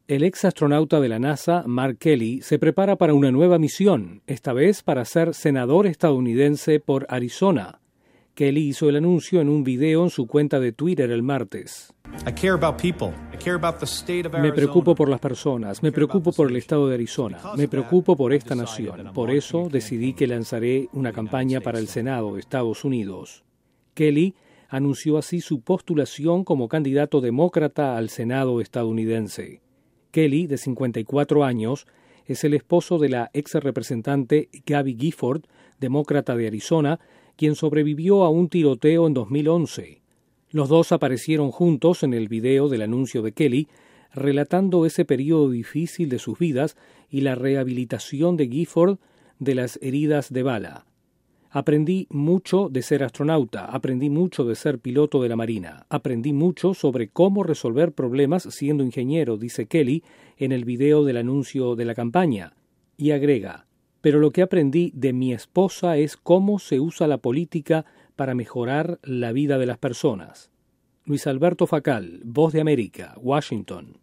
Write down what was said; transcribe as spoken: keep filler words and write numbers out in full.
El ex astronauta de la NASA, Mark Kelly, se prepara para una nueva misión, esta vez para ser senador estadounidense por Arizona. Kelly hizo el anuncio en un video en su cuenta de Twitter el martes. Me preocupo por las personas, me preocupo por el estado de Arizona, me preocupo por esta nación. Por eso decidí que lanzaré una campaña para el Senado de Estados Unidos. Kelly anunció así su postulación como candidato demócrata al Senado estadounidense. Kelly, de cincuenta y cuatro años, es el esposo de la ex representante Gabby Gifford, demócrata de Arizona, quien sobrevivió a un tiroteo en dos mil once. Los dos aparecieron juntos en el video del anuncio de Kelly, relatando ese periodo difícil de sus vidas y la rehabilitación de Gifford de las heridas de bala. Aprendí mucho de ser astronauta, aprendí mucho de ser piloto de la Marina, aprendí mucho sobre cómo resolver problemas siendo ingeniero, dice Kelly en el video del anuncio de la campaña. Y agrega, pero lo que aprendí de mi esposa es cómo se usa la política para mejorar la vida de las personas. Luis Alberto Facal, Voz de América, Washington.